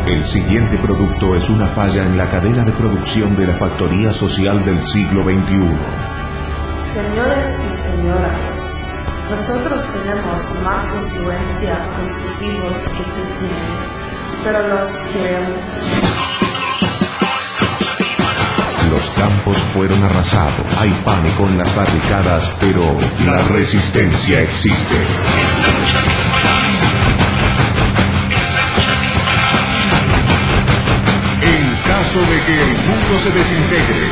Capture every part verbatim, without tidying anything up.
El siguiente producto es una falla en la cadena de producción de la factoría social del siglo veintiuno. Señores y señoras, nosotros tenemos más influencia con sus hijos que tú tienes, pero los queremos. Los campos fueron arrasados, hay pánico en las barricadas, pero la resistencia existe. En caso de que el mundo se desintegre,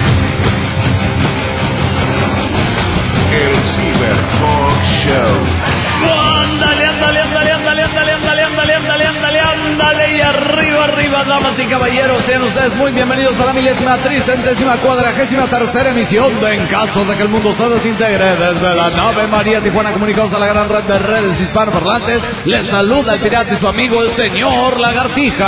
el Cyber Talk Show. Ándale, ándale, ándale, ándale, ándale, ándale, ándale, ándale, ándale, ándale, y arriba, arriba, damas y caballeros, sean ustedes muy bienvenidos a la milésima, tricentésima, cuadragésima tercera emisión de En Caso de que el Mundo se Desintegre, desde la nave María Tijuana, comunicados a la gran red de redes hispanoparlantes. Les saluda el pirata y su amigo, el señor Lagartija.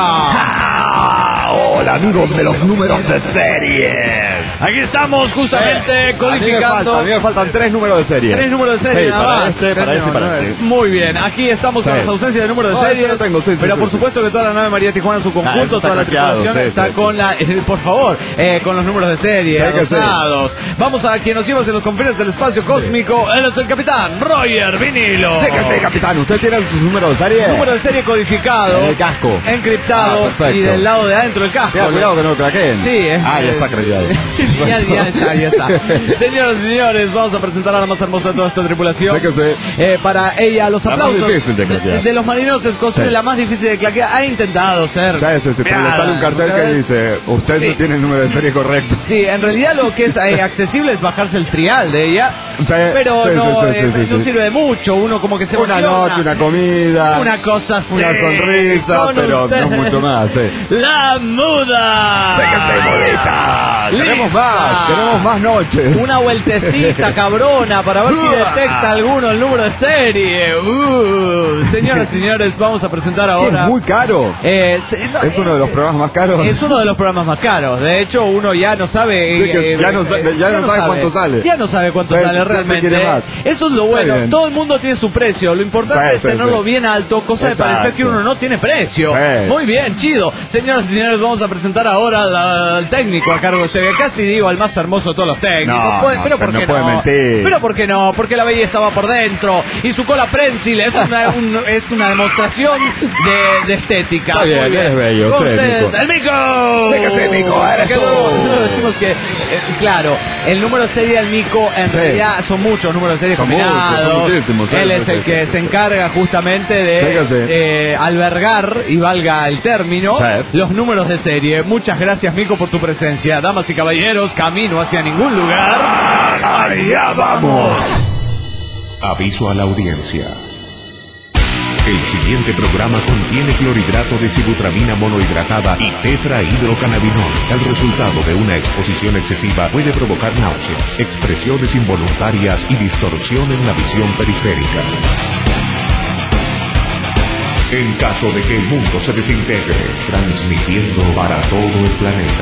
Ah, hola amigos de los números de serie. Aquí estamos justamente eh, codificando. A mí, a mí me faltan tres números de serie. Tres números de serie, sí, nada para más. este, para este, para este. Muy bien, aquí estamos sí. con las ausencias de números de oh, serie. No tengo, sí, sí, pero sí, por sí. supuesto que toda la nave María Tijuana en su conjunto, ah, toda la craqueado, tripulación sí, está sí, con sí. la. Eh, por favor, eh, con los números de serie, sí, adosados. Sí. Vamos a quien nos lleva hacia los confines del espacio cósmico. Sí. Él es el capitán Roger Vinilo. Sí que sí, capitán. ¿Usted tiene sus números de serie? Número de serie codificado. En el casco. Encriptado. Ah, y del lado de adentro del casco. Tenga cuidado que no lo craqueen. Sí, eh. Ah, ya está craqueado. ya, ya está, ya está. Señoras y señores, vamos a presentar a la más hermosa de toda esta tripulación. Sí que sí. Eh, para ella, los la aplausos. Más difícil de, de, de los marineros escoceses, sí. La más difícil de claquear. Ha intentado ser. Sí, sí, sí, pero le sale un cartel que dice: usted sí. no tiene el número de serie correcto. Sí, en realidad lo que es eh, accesible es bajarse el trial de ella. Sí, pero sí, no, sí, sí, eh, sí, no sí. sirve de mucho. Uno como que se Una emociona. noche, una comida. Una cosa así. Una sonrisa, pero usted. No mucho más. Sí. La muda. Sé que soy mudita. Queremos más, queremos más noches. Una vueltecita cabrona para ver si detecta alguno el número de serie. Uh, señoras y señores, vamos a presentar ahora. Es muy caro. Eh, se, no, es uno de los programas más caros. Es uno de los programas más caros. De hecho, uno ya no sabe. Sí, que eh, ya no, ya ya no, no sabe, sabe cuánto sale. Ya no sabe cuánto sí, sale realmente. Más. Eso es lo bueno. Todo el mundo tiene su precio. Lo importante sí, es sí, tenerlo sí. bien alto, cosa Exacto. de parecer que uno no tiene precio. Sí. Muy bien, chido. Señoras y señores, vamos a presentar ahora al, al técnico a cargo de este. Casi digo al más hermoso de todos los técnicos. No, puede, no, pero ¿por no qué puede no? mentir. Pero ¿por qué no? Porque la belleza va por dentro y su cola prensil es una, un, es una demostración de, de estética. Está bien, Muy bien. eres bello. Con Sí, ustedes, Mico. el Mico. Sí que sí, Mico, eres Que tú. no, no decimos que, eh, claro, el número de serie del Mico en sí. realidad son muchos números de serie son combinados. Muchos, son muchísimos, sí, Él sí, es sí, el sí, que sí, se sí. encarga justamente de sí que sí. eh, albergar, y valga el término, sí. los números de serie. Muchas gracias, Mico, por tu presencia. Damas y caballeros, camino hacia ningún lugar. ¡Allá vamos! Aviso a la audiencia. El siguiente programa contiene clorhidrato de sibutramina monohidratada y tetrahidrocannabinol. El resultado de una exposición excesiva puede provocar náuseas, expresiones involuntarias y distorsión en la visión periférica. En caso de que el mundo se desintegre, transmitiendo para todo el planeta.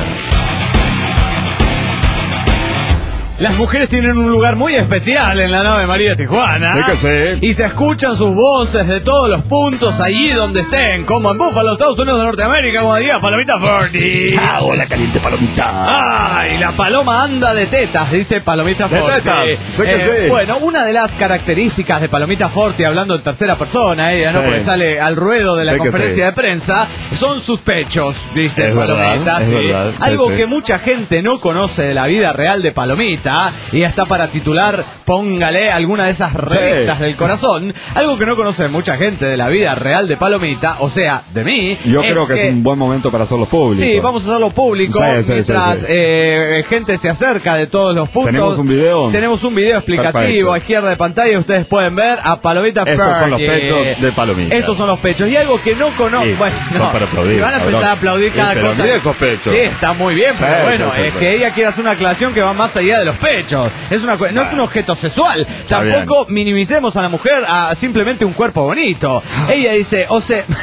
Las mujeres tienen un lugar muy especial en la nave María Tijuana. Sí que sí. Y se escuchan sus voces de todos los puntos allí donde estén, como en Búfalo, Estados Unidos de Norteamérica, como diría Palomita Forti. Ah, hola, caliente palomita. Ay, la paloma anda de tetas, dice Palomita de Forti. Tetas. Sí que eh, sí. Bueno, una de las características de Palomita Forti, hablando en tercera persona, ella, ¿no? Sí. Porque sale al ruedo de la sí conferencia sí. de prensa, son sus pechos, dice es Palomita. Verdad, sí. es verdad. Algo sí, que sí. mucha gente no conoce de la vida real de Palomita, y está para titular, póngale alguna de esas revistas sí. del corazón. Algo que no conoce mucha gente de la vida real de Palomita, o sea, de mí. Yo creo que, que es un buen momento para hacerlo público. Sí, vamos a hacerlo público. Sí, sí, mientras sí, sí. Eh, gente se acerca de todos los puntos. Tenemos un video. Tenemos un video explicativo. Perfecto. A izquierda de pantalla ustedes pueden ver a Palomita Estos Fergie. son los pechos de Palomita. Estos son los pechos. Y algo que no conozco. Bueno, son no, para aplaudir. si van a empezar a aplaudir cada sí, pero cosa. mire esos pechos. Sí, está muy bien, pero sí, bueno, sí, sí, es sí. que ella quiere hacer una aclaración que va más allá de los pechos. Es una, no es un objeto sexual. Está Tampoco bien. minimicemos a la mujer a simplemente un cuerpo bonito. Ella dice, o sea...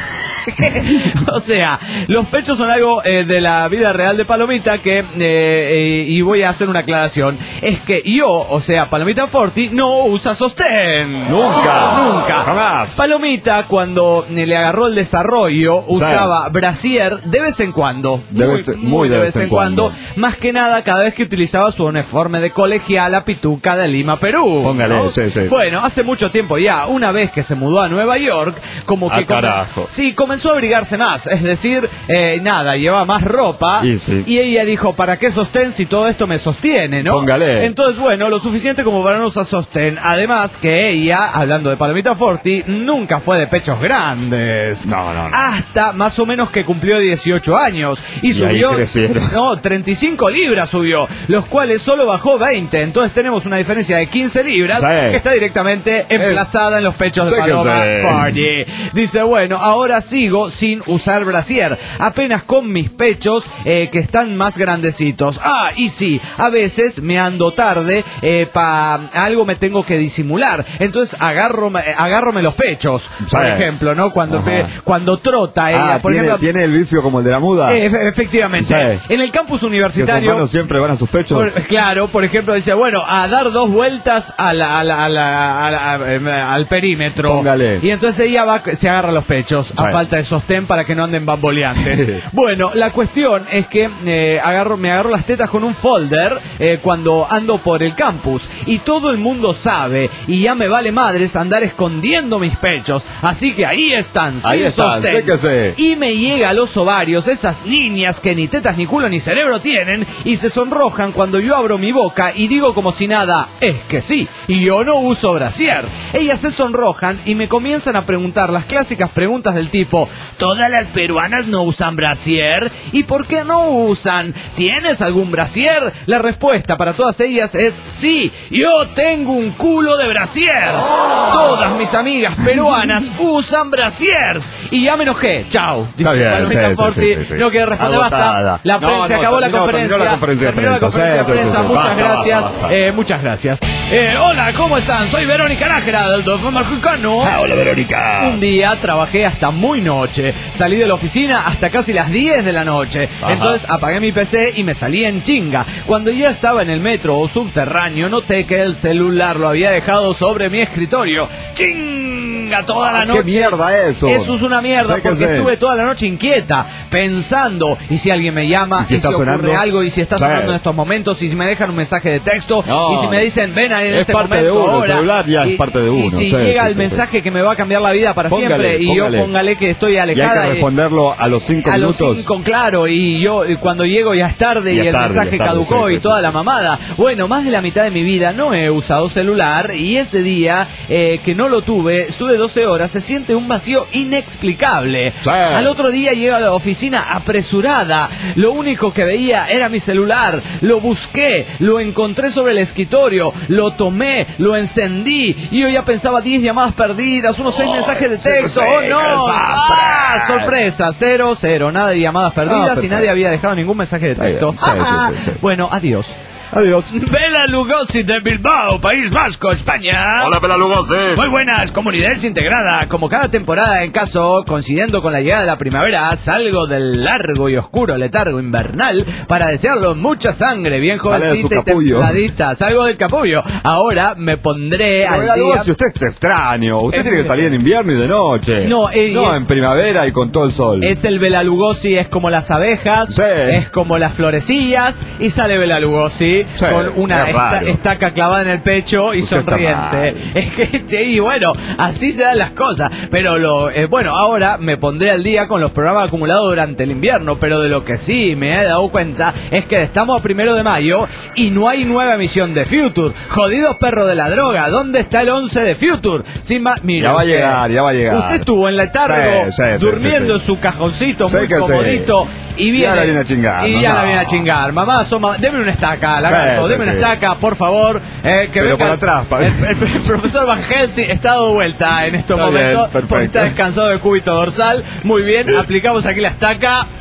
O sea, los pechos son algo eh, de la vida real de Palomita que, eh, eh, y voy a hacer una aclaración, es que yo, o sea, Palomita Forti, no usa sostén. Nunca. Nunca. Jamás. Palomita, cuando le agarró el desarrollo, usaba brasier de vez en cuando. De muy, vez- muy de vez en cuando. Más que nada, cada vez que utilizaba su uniforme de colegiala pituca de Lima, Perú. Póngale, ¿no? sí, sí. Bueno, hace mucho tiempo ya, una vez que se mudó a Nueva York, como que... Ah, carajo. Sí, comenzó a abrigarse más, es decir, eh, nada, llevaba más ropa. Y sí. Y ella dijo, ¿para qué sostén si todo esto me sostiene, no? Póngale. Entonces, bueno, lo suficiente como para no usar sostén. Además que ella, hablando de Palomita Forti, nunca fue de pechos grandes. No, no, no. Hasta más o menos que cumplió dieciocho años. Y, Y ahí subió... crecieron. No, treinta y cinco libras subió, los cuales solo bajó veinte. Entonces tenemos una diferencia de quince libras Sí. que está directamente emplazada en los pechos Sí de que Paloma sí. Forti. Dice, bueno, ahora sigo sin usar brasier, apenas con mis pechos eh, que están más grandecitos. Ah, y sí, a veces me ando tarde, eh, pa algo me tengo que disimular. Entonces agarro, eh, agárrome los pechos, Sí. por ejemplo, ¿no? Cuando, Ajá. pe- cuando trota ella, Ah, por ¿tiene, ejemplo... ¿tiene el vicio como el de la muda? eh, efe- efectivamente. Sí. En el campus Que sus universitario... manos siempre van a sus pechos. Por- claro, por ejemplo, dice, bueno, a dar dos vueltas a la, a la- a la- a la- eh, al perímetro. Póngale. Y entonces ella va, se agarra los pechos, a Sí. falta de sostén para que no anden bamboleantes. Bueno, la cuestión es que eh, agarro, me agarro las tetas con un folder eh, cuando ando por el campus. Y todo el mundo sabe, y ya me vale madres andar escondiendo mis pechos. Así que ahí están, Ahí sin están, sostén. sí que sí. Y me llega a los ovarios esas niñas que ni tetas, ni culo, ni cerebro tienen y se sonrojan cuando yo abro mi boca y digo como si nada, es que sí, y yo no uso brasier. Ellas se sonrojan y me comienzan a preguntar las clásicas preguntas del tipo, ¿todas las peruanas no usan brasier? ¿Y por qué no usan? ¿Tienes algún brasier? La respuesta para todas ellas es sí, yo tengo un culo de brasier. Todas mis amigas peruanas usan brasiers. Y ya me enojé, chao. Está bien, Palomita sí, sí, Forti, sí, sí, sí. no quiere responder, Agotada. basta. La No, prensa no, acabó la terminó, conferencia. terminó la conferencia de Terminó la prensa. conferencia de Sí, sí, prensa. sí, sí. Muchas Basta, gracias. basta, basta. Eh, muchas gracias. Eh, hola, ¿cómo están? Soy Verónica Nájera del Dolfo Mexicano. Ah, hola, Verónica. Un día trabajé hasta muy noche. Salí de la oficina hasta casi las diez de la noche. Ajá. Entonces apagué mi P C y me salí en chinga. Cuando ya estaba en el metro o subterráneo, noté que el celular lo había dejado sobre mi escritorio. ¡Chinga! Toda la Ah, noche. ¿qué mierda eso? Eso es una mierda Sé que porque sé. estuve toda la noche inquieta, pensando, y si alguien me llama, ¿Y si está ocurre sonando? algo, y si está Sí. sonando en estos momentos, y si me dejan un mensaje de texto, No. y si me dicen, ven ahí en Es este parte momento de uno, el ahora, celular ya es y, parte de y uno, si sí, llega sí, el sí, mensaje que me va a cambiar la vida para Póngale, siempre, y póngale. yo póngale que estoy Y hay alejada, que y- responderlo a los cinco a los minutos. cinco, claro, y yo y cuando llego ya es tarde Ya y es el tarde, mensaje ya es tarde, caducó sí, y sí, toda sí, la sí. mamada. Bueno, más de la mitad de mi vida no he usado celular y ese día eh, que no lo tuve, estuve doce horas, se siente un vacío inexplicable. Sí. Al otro día llego a la oficina apresurada, lo único que veía era mi celular, lo busqué, lo encontré sobre el escritorio, lo tomé, lo encendí y yo ya pensaba diez llamadas perdidas, unos seis mensajes de sí, texto, sí, oh qué no, desastre. ¡Ah! sorpresa, cero, cero, nada de llamadas perdidas y perfecto. nadie había dejado ningún mensaje de Está bien, texto. sí, sí, sí, sí. Bueno, adiós. Adiós. Bela Lugosi de Bilbao, País Vasco, España. Hola, Bela Lugosi. Muy buenas, comunidad desintegrada. Como cada temporada, en caso, coincidiendo con la llegada de la primavera, salgo del largo y oscuro letargo invernal para desearlo mucha sangre, bien Sale de su jovencita y capullo. templadita. Salgo del capullo. Ahora me pondré al Bela día. Lugosi, usted está extraño. Usted Es- tiene que salir en invierno y de noche. No, eh, no es- en primavera y con todo el sol. Es el Bela Lugosi, es como las abejas, Sí. es como las florecillas, y sale Bela Lugosi Sí, con una es esta- raro. estaca clavada en el pecho y Usted está sonriente. mal. Es que, sí, y bueno, así se dan las cosas. Pero lo, eh, bueno, ahora me pondré al día con los programas acumulados durante el invierno, pero de lo que sí me he dado cuenta es que estamos a primero de mayo y no hay nueva emisión de Future. Jodidos perros de la droga, ¿dónde está el once de Future? Sin más, mira, Ya va a usted- llegar, ya va a llegar. Usted estuvo en letargo, Sí, sí, sí, durmiendo sí, sí. en su cajoncito Sé muy que sí. comodito y viene, Ya la viene a chingar, y no, ya no. la viene a chingar. Mamá, soma, deme una estaca, lagarto, Sí, deme sí, una sí. estaca, por favor. Eh, que Pero venga- por atrás, pa- el, el- el profesor Van Helsing está dado vuelta en estos Está bien, momentos perfecto. porque está descansado del cúbito dorsal. Muy bien, aplicamos aquí la estaca.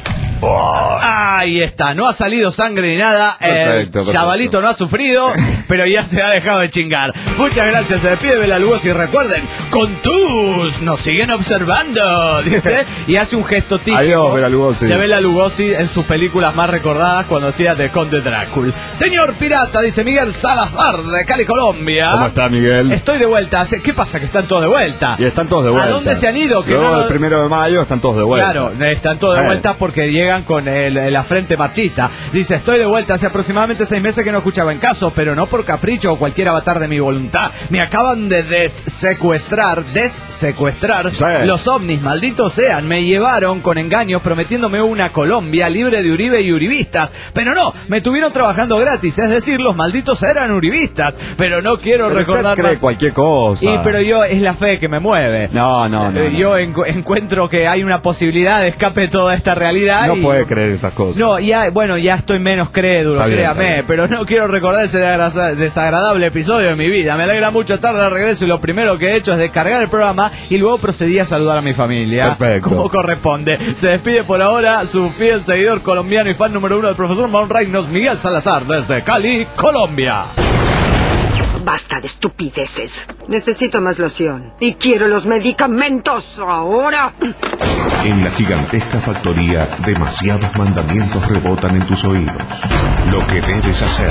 Oh. Ahí está, no ha salido sangre ni nada. Perfecto, El perfecto. chavalito no ha sufrido, pero ya se ha dejado de chingar. Muchas gracias, se despide Bela Lugosi. Y recuerden, con tus nos siguen observando, dice, y hace un gesto típico. Adiós, Bela Lugosi. De Bela Lugosi en sus películas más recordadas cuando hacía de Conde Drácula. Señor Pirata, dice Miguel Salazar de Cali, Colombia. ¿Cómo está, Miguel? Estoy de vuelta. ¿Qué pasa? Que están todos de vuelta. Y están todos de vuelta. ¿A dónde se han ido? Que Luego no... del primero de mayo están todos de vuelta. Claro, están todos Sí. de vuelta porque llegan con el, la frente marchita. Dice, estoy de vuelta, hace aproximadamente seis meses que no escuchaba En Caso, pero no por capricho o cualquier avatar de mi voluntad. Me acaban de dessecuestrar, dessecuestrar Sí. los ovnis, malditos sean. Me llevaron con engaños prometiéndome una Colombia libre de Uribe y uribistas. Pero no, me tuvieron trabajando gratis, es decir, los malditos eran uribistas. Pero no quiero Pero usted recordar cree más. cualquier cosa. Y pero yo, es la fe que me mueve. No, no, no. Eh, no. Yo encu- encuentro que hay una posibilidad de escape de toda esta realidad. No y... puede creer esas cosas. No, ya, bueno, ya estoy menos crédulo, Está bien, créame, está bien. pero no quiero recordar ese desagra- desagradable episodio de mi vida. Me alegra mucho estar de regreso y lo primero que he hecho es descargar el programa y luego procedí a saludar a mi familia. Perfecto. Como corresponde. Se despide por ahora su fiel seguidor colombiano y fan número uno del profesor Maun Reynolds, Miguel Salazar, desde Cali, Colombia. Basta de estupideces. Necesito más loción. Y quiero los medicamentos ahora. En la gigantesca factoría, demasiados mandamientos rebotan en tus oídos. Lo que debes hacer,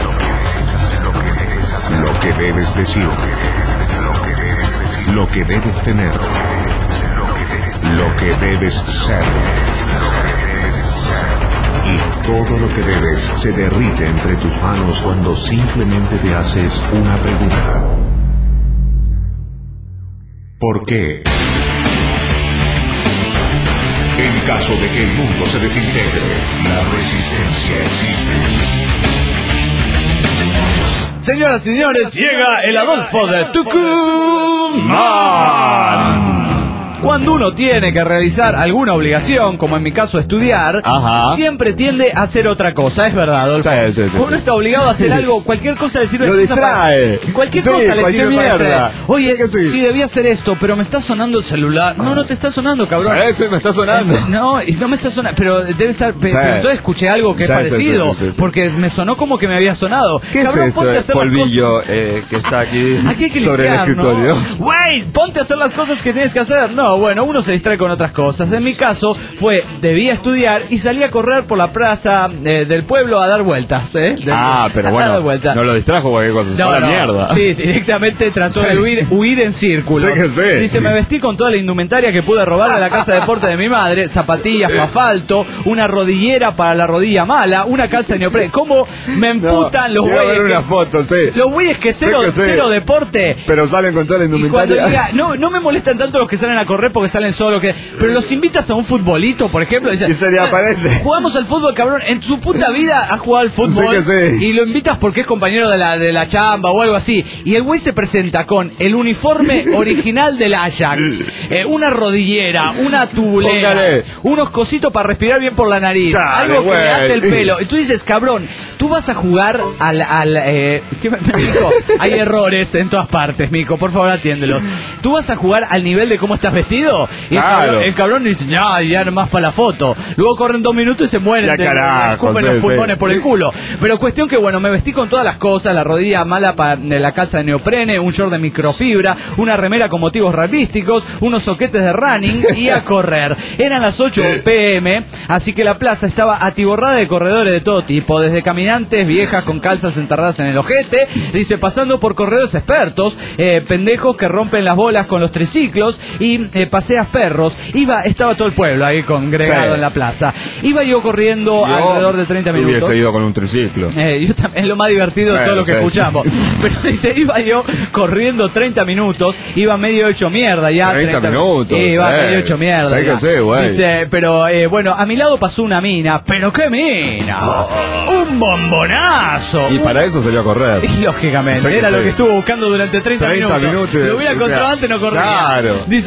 lo que debes decir, lo que debes tener, lo que debes ser. Y todo lo que debes se derrite entre tus manos cuando simplemente te haces una pregunta. ¿Por qué? En caso de que el mundo se desintegre, la resistencia existe. Señoras y señores, llega el Adolfo de Tucumán. Cuando uno tiene que realizar alguna obligación, como en mi caso estudiar, Ajá. siempre tiende a hacer otra cosa, es verdad, Adolfo. Sí, sí, sí, uno sí. está obligado a hacer algo, cualquier cosa le sirve Lo de excusa distrae. para- Cualquier Sí, cosa le cualquier sirve para mierda. distraer. Oye, Sí que sí. sí, debía hacer esto, pero me está sonando el celular. No, no te está sonando, cabrón. Sí, sí, me está sonando. No, y no me está sonando, pero debe estar. pe- Sí. Pero entonces escuché algo que Sí, es sí, parecido, sí, sí, sí. porque me sonó como que me había sonado. ¿Qué Cabrón, es esto? ponte a El hacer las polvillo eh, que está aquí, Aquí hay que sobre el limpiar, escritorio. ¿no? Wait, ponte a hacer las cosas que tienes que hacer. No, bueno, uno se distrae con otras cosas. En mi caso fue, debía estudiar y salí a correr por la plaza eh, del pueblo a dar vueltas. ¿eh? De- Ah, pero a dar bueno, vueltas. no lo distrajo cualquier cosa. No, No, la no. mierda. Sí, directamente trató de huir, huir en círculo. Sí que sí. Dice, me vestí con toda la indumentaria que pude robar de la casa de deporte de mi madre, zapatillas para asfalto, una rodillera para la rodilla mala, una calza de neopreno. ¿Cómo me emputan los quiero ver güeyes? una que- foto, sí. Los güeyes que cero, Sí que sí. cero deporte. Pero salen con toda la Y cuando indumentaria. diga, no, no me molestan tanto los que salen a correr porque salen solos, que, pero los invitas a un futbolito, por ejemplo, y, dice, Y se le aparece. jugamos al fútbol, cabrón, en su puta vida ha jugado al fútbol. Sí que sí. Y lo invitas porque es compañero de la, de la chamba o algo así. Y el güey se presenta con el uniforme original del Ajax, eh, una rodillera, una tubulera, Póngale. unos cositos para respirar bien por la nariz, Chale, algo que güey. le ate el pelo. Y tú dices, cabrón, tú vas a jugar al... al eh, ¿qué me- Mico, hay errores en todas partes, Mico, por favor atiéndelo. Tú vas a jugar al nivel de cómo estás vestido. Y el Claro. cabrón, el cabrón dice, ya, ya nomás para la foto. Luego corren dos minutos y se mueren. Ya de- carajo, escupen sí, los pulmones sí. por el culo. Pero cuestión que, bueno, me vestí con todas las cosas, la rodilla mala para la calza de neoprene, un short de microfibra, una remera con motivos rabísticos, unos soquetes de running y a correr. Eran las ocho pe eme, así que la plaza estaba atiborrada de corredores de todo tipo, desde caminantes viejas con calzas enterradas en el ojete, dice, pasando por corredores expertos, eh, pendejos que rompen las bolas con los triciclos y eh, paseas perros. Iba, estaba todo el pueblo ahí congregado Sí. en la plaza. Iba yo corriendo Yo alrededor de treinta minutos. Hubiese ido con un triciclo. Eh, yo también, es lo más divertido de Bueno, todo lo que sí. escuchamos. Pero dice, iba yo corriendo treinta minutos, iba medio hecho mierda ya. treinta minutos, Eh, iba eh. medio hecho mierda. Sí que ya. sí, güey. Dice, pero eh, bueno, a mi lado pasó una mina. ¿Pero qué mina? ¡Un bombonazo! Y Un- para eso salió a correr. Y lógicamente, Sí que era lo sí. que estuvo buscando durante treinta, treinta minutos. minutos. Lo hubiera encontrado Claro. antes, no corría. Claro. Dice, bueno, un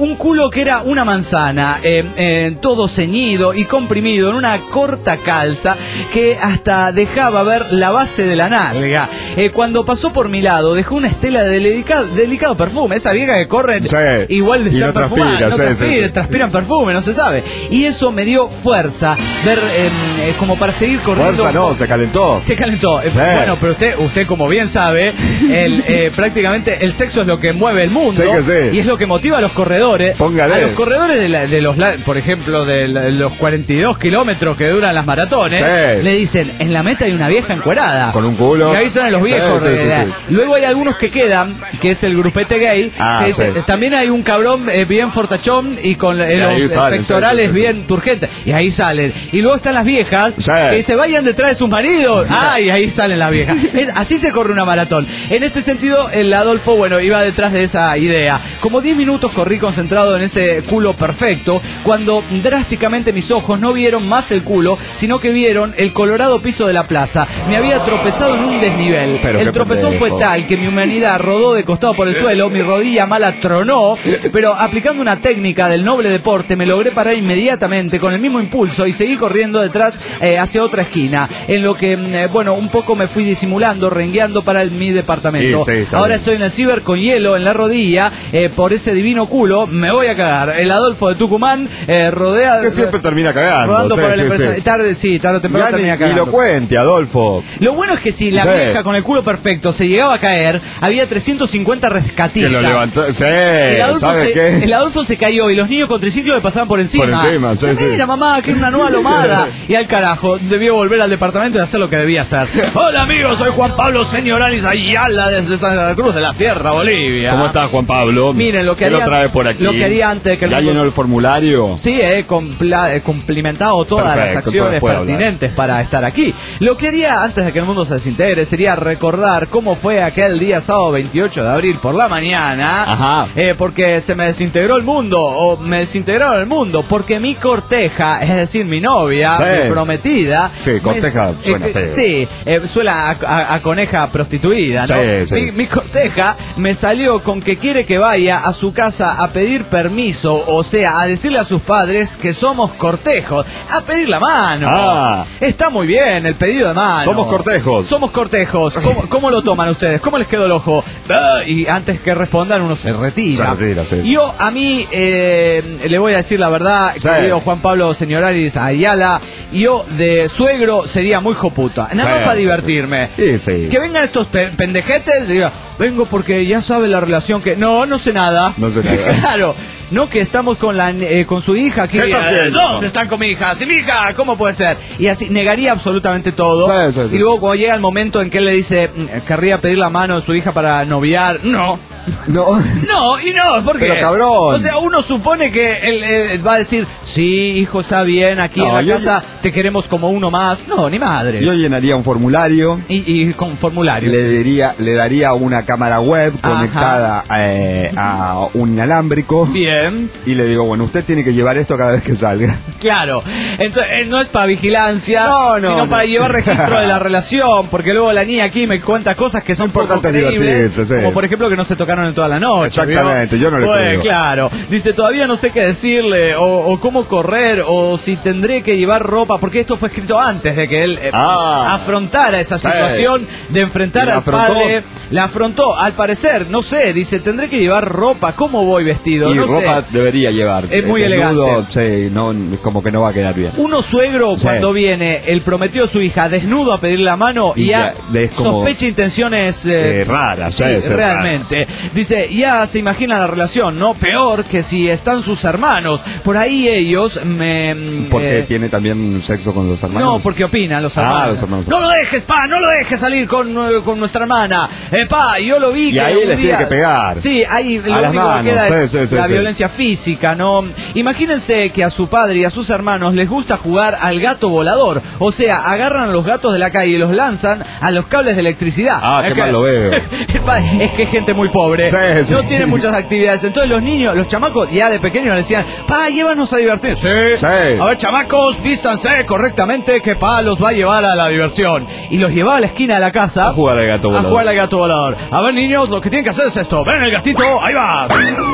un culo que era una manzana, eh, eh, todo ceñido y comprimido en una corta calza que hasta dejaba ver la base de la nalga. Eh, cuando pasó por mi lado, dejó una estela de delicado, delicado perfume. Esa vieja que corre sí, igual de estar no perfumada, transpira, no sí, transpira, sí, sí. transpiran perfume, no se sabe. Y eso me dio fuerza, ver eh, eh, como para seguir corriendo. Fuerza no, se calentó. Se calentó. Eh, Sí. Bueno, pero usted, usted como bien sabe, el, eh, prácticamente el sexo es lo que mueve el mundo. Sí que sí. Y es lo que motiva a los corredores. Póngale. A los corredores de, la- de los, la- por ejemplo, de la- los cuarenta y dos kilómetros que duran las maratones, Sí. le dicen, en la meta hay una vieja encuerada. Con un culo. Y ahí son los viejos. Sí, sí, sí, eh, sí. Luego hay algunos que quedan, que es el grupete gay, Ah, que dice, sí. también hay un cabrón eh, bien fortachón y con eh, Y ahí los salen, pectorales sí, sí, sí, bien turgentes. Y ahí salen. Y luego están las viejas, Sí. que se vayan detrás de sus maridos. ¡Ay! Ahí salen las viejas. Es- así se corre una maratón. En este sentido, el Adolfo, bueno, iba detrás de esa idea. Como diez minutos corrí concentrado en ese culo perfecto, cuando drásticamente mis ojos no vieron más el culo, sino que vieron el colorado piso de la plaza. Me había tropezado en un desnivel. Pero el qué tropezón pendejo. fue tal que mi humanidad rodó de costado por el suelo, mi rodilla mala tronó, pero aplicando una técnica del noble deporte me logré parar inmediatamente con el mismo impulso y seguí corriendo detrás eh, hacia otra esquina, en lo que, mm, eh, bueno, un poco me fui disimulando, rengueando para el, mi departamento. Sí, sí, está Ahora bien. estoy en el ciber con hielo en la rodilla, eh, por ese divino culo, me voy a cagar. El Adolfo de Tucumán eh, rodea... Que siempre termina cagando. rodando sí, por el sí, empresa- sí. Tarde, sí, tarde o temprano Ya termina ni, ni cagando. lo cuente, Adolfo. Lo bueno es que si la Sí. vieja con el culo perfecto se llegaba a caer, había trescientos cincuenta rescatistas. Que lo levantó. Sí, El Adolfo, ¿sabe se, qué? el Adolfo se cayó y los niños con triciclo le pasaban por encima. Por encima, sí, Dice, sí. Mira, mamá, que es una nueva lomada. Y al carajo, debió volver al departamento y hacer lo que debía hacer. Hola, amigos, soy Juan Pablo Señoralis Ayala desde Santa Cruz de la Sierra, Bolivia. ¿Cómo está Juan Pablo? Miren, lo que ¿Qué haría- lo trae por aquí? lo que haría antes de que el ¿Ya mundo- llenó el formulario? Sí, he compla- he cumplimentado todas Perfecto, las acciones entonces puede hablar. pertinentes para estar aquí. Lo que haría antes de que el mundo se desintegre sería recordar cómo fue aquel día sábado veintiocho de abril por la mañana. Ajá. Eh, porque se me desintegró el mundo, o me desintegraron el mundo, porque mi corteja, es decir, mi novia, Sí. mi prometida. Sí, corteja me- suena eh, feo. Sí, eh, suena a, a- a coneja prostituida, ¿no? Sí, sí. Mi, mi corteja me salió con que quiere que vaya a su casa a pedir permiso, o sea, a decirle a sus padres que somos cortejos, a pedir la mano. Ah. Está muy bien el pedido de mano. Somos cortejos. Somos cortejos. ¿Cómo, cómo lo toman ustedes? ¿Cómo les quedó el ojo? Ah, y antes que respondan uno se retira. Se retira, sí. Yo a mí eh, le voy a decir la verdad, Sí. querido Juan Pablo Señoraris Ayala, yo de suegro sería muy joputa. Nada más Sí. para divertirme. Sí, sí. Que vengan estos pe- pendejetes y diga, vengo porque ya sabe la relación que... No, no sé nada. No sé nada. Claro. No, que estamos con la eh, con su hija aquí. ¿Qué está Eh, haciendo? ¿Dónde están con mi hija? Sin mi hija, ¿cómo puede ser? Y así negaría absolutamente todo. Sí, sí, sí. Y luego cuando llega el momento en que él le dice, mm, querría pedir la mano de su hija para noviar, no. No. No, y no, ¿por qué? Pero, cabrón. O sea, uno supone que él, él va a decir, sí, hijo, está bien, aquí No, en la yo- casa te queremos como uno más. No, ni madre. Yo llenaría un formulario. Y, y con formulario. Le, diría, le daría una cámara web Ajá. conectada eh, a un inalámbrico. Bien. Y le digo, bueno, usted tiene que llevar esto cada vez que salga. Claro, entonces eh, no es para vigilancia, No, no, sino no. para llevar registro de la relación, porque luego la niña aquí me cuenta cosas que son poco Importante es creíbles, divertirse, sí. como por ejemplo que no se tocaron en toda la noche. Exactamente, ¿vio? yo no le Pues, creo. Claro, dice, todavía no sé qué decirle, o, o cómo correr, o si tendré que llevar ropa, porque esto fue escrito antes de que él eh, Ah. afrontara esa Sí. situación de enfrentar ¿Y la al afrontó? padre. La afrontó, al parecer, no sé, dice, tendré que llevar ropa, ¿cómo voy vestido? Y no ropa sé. debería llevar. Es muy El elegante. desnudo, sí, no, como que no va a quedar bien. Uno suegro Sí. cuando viene el prometido de su hija desnudo a pedirle la mano y Y ya ya es como- sospecha intenciones eh, Eh, raras, sí, sí, sí, realmente. Dice, ya se imagina la relación, ¿no? Peor que si están sus hermanos. Por ahí ellos me... Porque eh, tiene también sexo con los hermanos. no, porque opinan los Ah, hermanos. los hermanos. No lo dejes, pa, no lo dejes salir con, eh, con nuestra hermana. Eh, pa, yo lo vi. Y que ahí un les tiene día- que pegar. Sí, ahí lo A las único manos, que queda sí, es sí, sí, la sí. violencia física, ¿no? Imagínense que a su padre y a sus hermanos les gusta jugar al gato volador. O sea, agarran a los gatos de la calle y los lanzan a los cables de electricidad. Ah, Es qué que- mal lo veo. Es que es gente muy pobre. Sí, sí. No tiene muchas actividades. Entonces los niños, los chamacos, ya de pequeños le decían, pa, llévanos a divertir. Sí. Sí. A ver, chamacos, vístanse correctamente que pa los va a llevar a la diversión. Y los llevaba a la esquina de la casa. A jugar al gato A volador. jugar al gato volador. A ver, niños, lo que tienen que hacer es esto. Ven el gatito, ahí va.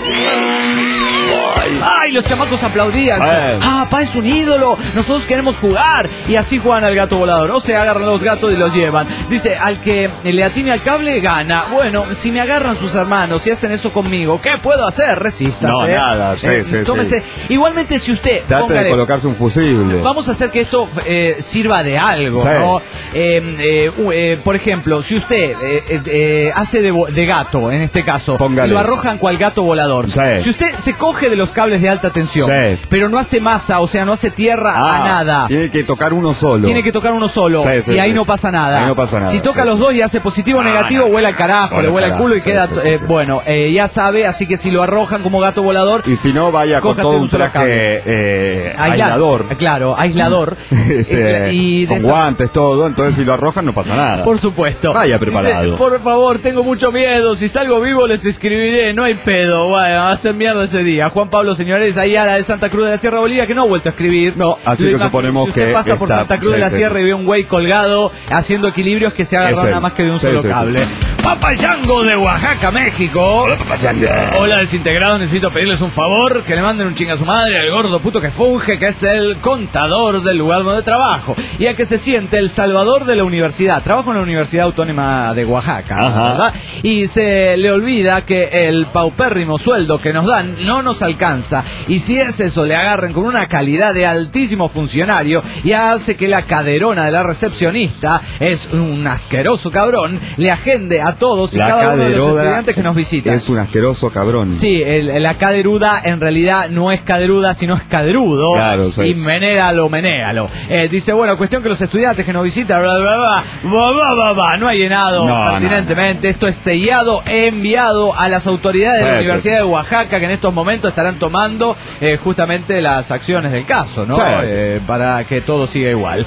¡Ay! Los chamacos aplaudían. Eh. ¡Ah, pa, es un ídolo! Nosotros queremos jugar. Y así juegan al gato volador. O sea, agarran los gatos y los llevan. Dice, al que le atine al cable, gana. Bueno, si me agarran sus hermanos y hacen eso conmigo, ¿qué puedo hacer? Resistas, No, ¿eh? nada, sí, Eh, sí, tómese. sí. Igualmente, si usted... Trate póngale, de colocarse un fusible. vamos a hacer que esto eh, sirva de algo, Sí. ¿no? Eh, eh, uh, eh, por ejemplo, si usted eh, eh, eh, hace de, de gato, en este caso, Póngale. lo arrojan cual gato volador. Sí. Si usted se coge de los cables de alta tensión, Sí. pero no hace masa, o sea, no hace tierra Ah, a nada, Tiene que tocar uno solo. tiene que tocar uno solo, Sí, sí, y ahí sí. no pasa nada. Ahí no pasa nada, Si toca sí. los dos y hace positivo o Ah, negativo, no. huele al carajo, Huele le al huele al carajo, culo y sí, queda, sí, sí, eh, sí. bueno, eh, ya sabe, así que si lo arrojan como gato volador, Y si no, vaya con Cójase todo un un solo traje cable. eh, aisla- aislador. Claro, aislador. Este, Eh, y de con esa- guantes, todo. Entonces, si lo arrojan, no pasa nada. Por supuesto. Vaya preparado. Dice, por favor, tengo mucho miedo. Si salgo vivo les escribiré. No hay pedo. Bueno, va a ser mierda ese día. Juan Pablo, señores, ahí a la de Santa Cruz de la Sierra, Bolivia, que no ha vuelto a escribir. No, así Yo que imagino suponemos usted que pasa por está- Santa Cruz sí, de la sí, Sierra sí. y ve un güey colgado haciendo equilibrios que se agarran Es él. nada más que de un Sí, solo sí, sí. cable. Papayango de Oaxaca, México. Hola, desintegrados, necesito pedirles un favor, que le manden un chinga a su madre al gordo puto que funge, que es el contador del lugar donde trabajo, y a que se siente el salvador de la universidad. Trabajo en la Universidad Autónoma de Oaxaca, Ajá. ¿verdad? Y se le olvida que el paupérrimo sueldo que nos dan no nos alcanza, y si es eso, le agarren con una calidad de altísimo funcionario y hace que la caderona de la recepcionista, es un asqueroso cabrón, le agende a todos y La cada uno de los caderoda estudiantes que nos visitan. es un asqueroso cabrón. Sí, el- la caderuda en realidad no es caderuda, sino es caderudo. Claro, sí. Y menéalo, menéalo. Eh, dice, bueno, cuestión que los estudiantes que nos visitan, bla, bla, bla, bla, bla, bla, bla, no ha llenado No, pertinentemente. Esto es sellado, enviado a las autoridades Sí, de la sí, Universidad sí. de Oaxaca, que en estos momentos estarán tomando eh, justamente las acciones del caso, ¿no? Sí. Eh, para que todo siga igual.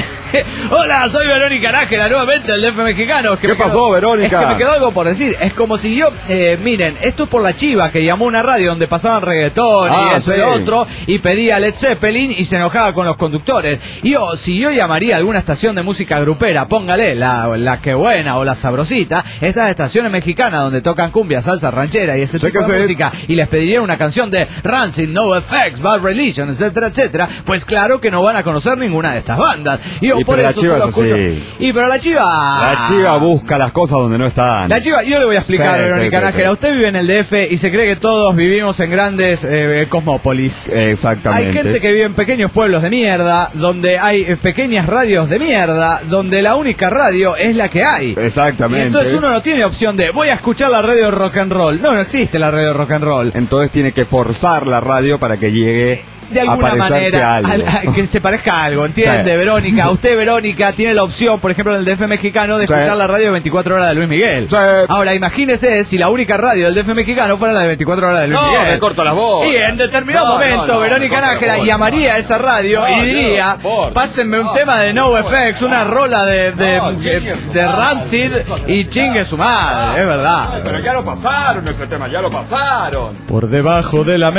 Hola, soy Verónica Nájera, nuevamente del D F mexicano. Es que ¿Qué me quedó- pasó, Verónica? Es que me quedó algo por decir. Es como si yo, eh, miren, esto es por la chiva que llamó a una radio donde pasaban reggaetón Ah, y eso y sí. lo otro, y pedía Led Zeppelin y se enojaba con los conductores. Y yo, si yo llamaría a alguna estación de música grupera, póngale la, la que buena o la sabrosita, estas estaciones mexicanas donde tocan cumbia, salsa ranchera y ese Sí tipo que de sí. música, y les pediría una canción de Rancid, No Effects, Bad Religion, etcétera, etcétera, pues claro que no van a conocer ninguna de estas bandas. Y yo Y por pero la eso chiva solo es así. escucho- Y pero la chiva... La chiva busca las cosas donde no están. La chiva, yo le voy a explicar, Sí, Verónica sí, sí, Nájera. sí. Usted vive en el D F y se cree que todos vivimos en grandes eh, cosmópolis. Exactamente. Hay gente que vive en pequeños pueblos de mierda, donde hay eh, pequeñas radios de mierda, donde la única radio es la que hay. Exactamente. Y entonces uno no tiene opción de voy a escuchar la radio rock and roll. No, no existe la radio rock and roll. Entonces tiene que forzar la radio para que llegue De alguna a parecerse manera, a algo. al- a- que se parezca a algo, ¿entiende, Sí. Verónica? Usted, Verónica, tiene la opción, por ejemplo, en el D F mexicano, de Sí. escuchar la radio de veinticuatro horas de Luis Miguel. Sí. Ahora, imagínese si la única radio del D F mexicano fuera la de veinticuatro horas de Luis No, Miguel. me corto las bolas. Y en determinado No, momento, no, no, Verónica me corto Nájera las bolas. llamaría a esa radio No, y yo diría, no soporto. pásenme un tema de No Effects, una rola de, de, No, de, chingue su de madre. Rancid y chingue su madre, es verdad. Pero ya lo pasaron ese tema, ya lo pasaron. Por debajo de la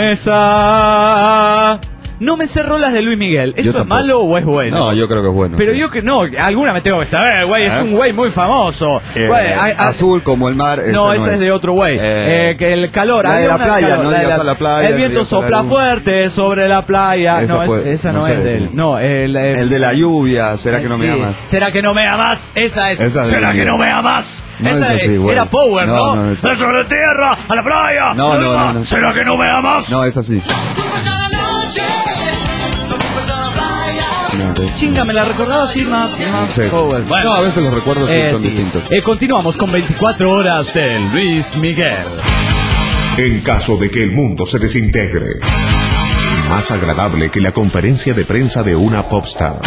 mesa. No me sé rolas de Luis Miguel. ¿Eso Yo es tampoco. malo o es bueno? No, yo creo que es bueno. Pero sí. yo que no, alguna me tengo que saber, güey. Es ¿Eh? un güey muy famoso. Eh, Güey, a- a- azul como el mar. No, ese ese es de otro güey. Eh, Eh, que el calor. la de había la una playa, calor, no la de digas la- a la playa, El viento digas a la sopla luna. fuerte sobre la playa. Esa no, es- fue- esa no, no es sé. de él. No, el, eh, El de la lluvia, ¿será que no me sí. amas? ¿Será que no me amas? Esa es. Esa es de ¿Será Luis que no Miguel. me amas? No esa es así, güey. era Power, ¿no? No, no es así. Sobre la tierra, a la playa. No, no, no, no. ¿Será que no me amas? No, es así. No, sí. Chinga, me la recordaba así más, más Sí. Power. Bueno. No, a veces los recuerdos Eh, son sí. distintos. Eh, continuamos con veinticuatro horas de Luis Miguel. En caso de que el mundo se desintegre, más agradable que la conferencia de prensa de una popstar.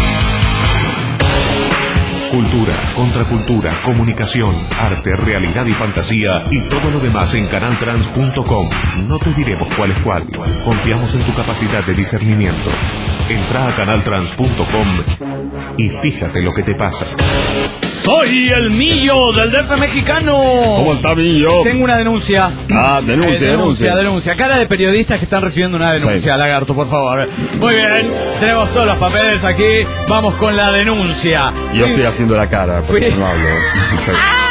Cultura, contracultura, comunicación, arte, realidad y fantasía y todo lo demás en canal trans punto com. No te diremos cuál es cuál. Confiamos en tu capacidad de discernimiento. Entra a canal trans punto com y fíjate lo que te pasa. Soy el Millo del D F mexicano. ¿Cómo está, Millo? Tengo una denuncia. Ah, denuncia, Eh, denuncia, denuncia. denuncia. Cara de periodistas que están recibiendo una denuncia, Sí. Lagarto, por favor. Muy bien, tenemos todos los papeles aquí. Vamos con la denuncia. Yo Fui- estoy haciendo la cara, porque Fui- yo no hablo. Sí.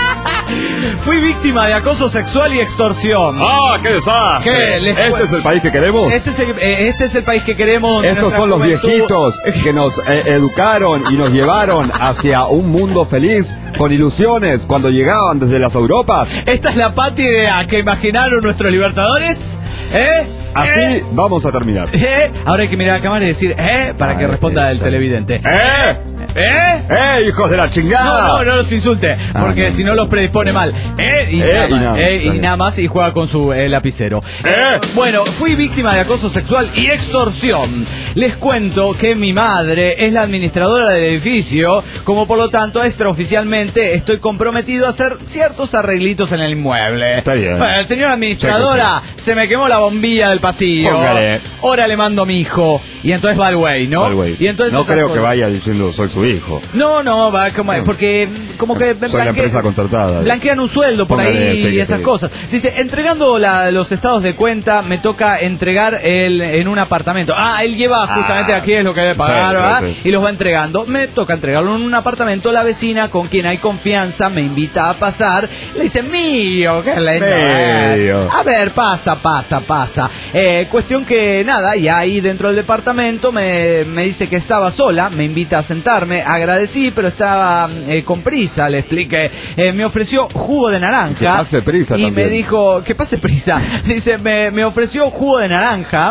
Fui víctima de acoso sexual y extorsión. ¡Ah, qué desastre! ¿Qué? Les ¿Este cu- es el país que queremos? Este es el, eh, este es el país que queremos. donde Estos nuestra son los juventud- viejitos que nos eh, educaron y nos llevaron hacia un mundo feliz, con ilusiones, cuando llegaban desde las Europas. Esta es la patria que imaginaron nuestros libertadores. ¿Eh? Así ¿Eh? vamos a terminar. ¿Eh? Ahora hay que mirar a la cámara y decir, ¿eh? Para Ah, que responda el eso. televidente. ¡Eh! ¿Eh? ¡Eh, hijos de la chingada! No, no, no los insulte, Ah, porque no. si no los predispone mal. Eh, y, Eh, nada, y más, nada, eh, está y bien. nada más y juega con su eh, lapicero. Eh. Bueno, fui víctima de acoso sexual y extorsión. Les cuento que mi madre es la administradora del edificio, como por lo tanto extraoficialmente estoy comprometido a hacer ciertos arreglitos en el inmueble. Está bien. Bueno, señora administradora, se me quemó la bombilla del pasillo. Póngale. Ahora le mando a mi hijo. Y entonces va al güey, ¿no? Al güey. Y entonces no esas creo que cosas- vaya diciendo soy su hijo. No, no, va como, porque como que Soy la empresa contratada. blanquean un sueldo por Póngale, ahí sí, y que esas sí. cosas. Dice, entregando la- los estados de cuenta, me toca entregar el, en un apartamento. Ah, él lleva justamente Ah, aquí es lo que debe pagar, sí, sí, ¿verdad? sí. Y los va entregando. Me toca entregarlo en un apartamento. La vecina, con quien hay confianza, me invita a pasar. Le dice, mío, qué lindo. eh. Mío. A ver, pasa, pasa, pasa. Eh, cuestión que nada, y ahí dentro del departamento me, me dice que estaba sola, me invita a sentarme, agradecí, pero estaba eh, con prisa, le expliqué. Eh, me ofreció jugo de naranja. Que pase prisa Y también. me dijo, que pase prisa. Dice, me, me ofreció jugo de naranja.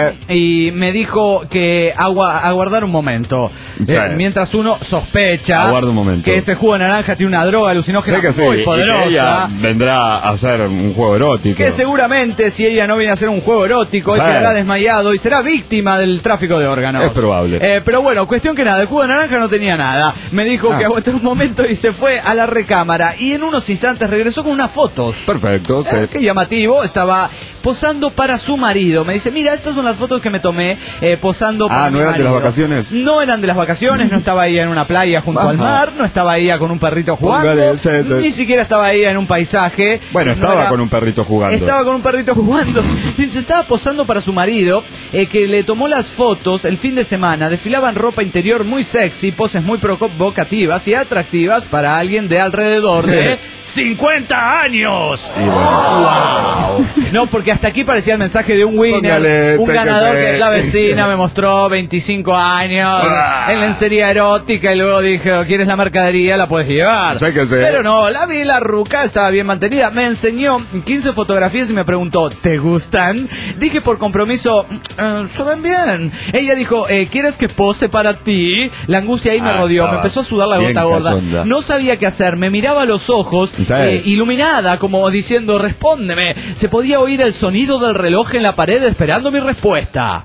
Sí. Y me dijo que agua, aguardar un momento. Sí. Eh, mientras uno sospecha Aguarda un momento. que ese jugo de naranja tiene una droga alucinógena Sé que sí, muy y poderosa. que ella vendrá a hacer un juego erótico. Que seguramente si ella no viene a hacer un juego erótico, Sí. él quedará desmayado y será víctima del tráfico de órganos. Es probable. Eh, pero bueno, cuestión que nada, el jugo de naranja no tenía nada. Me dijo Ah. que aguantó un momento y se fue a la recámara. Y en unos instantes regresó con unas fotos. Perfecto, sí. Eh, qué llamativo, estaba posando para su marido. Me dice, mira, estas son las fotos que me tomé eh, posando para Ah, ¿no mi eran de las marido". vacaciones? No eran de las vacaciones, no estaba ahí en una playa junto al Ajá. mar, no estaba ahí con un perrito jugando, Póngale, sí, sí. ni siquiera estaba ahí en un paisaje. Bueno, No estaba era- con un perrito jugando. Estaba con un perrito jugando. Y se estaba posando para su marido, eh, que le tomó las fotos el fin de semana. Desfilaban ropa interior muy sexy, poses muy provocativas y atractivas para alguien de alrededor de cincuenta años. Y bueno. Wow. No, porque hasta aquí parecía el mensaje de un winner, Póngale, un sé que ganador sé. que la vecina me mostró veinticinco años Ah. en lencería erótica y luego dije, ¿quieres la mercadería? La puedes llevar. Sé que sé. Pero no, la vi, la ruca estaba bien mantenida. Me enseñó quince fotografías y me preguntó, ¿te gustan? Dije por compromiso, "Eh, se ven bien. Ella dijo, eh, ¿quieres que pose para ti? La angustia ahí me Ah, rodeó, me estaba empezó a sudar la bien gota gorda. cachonda. No sabía qué hacer, me miraba a los ojos, ¿Sí? eh, iluminada, como diciendo, respóndeme. Se podía oír el sonido del reloj en la pared esperando mi respuesta.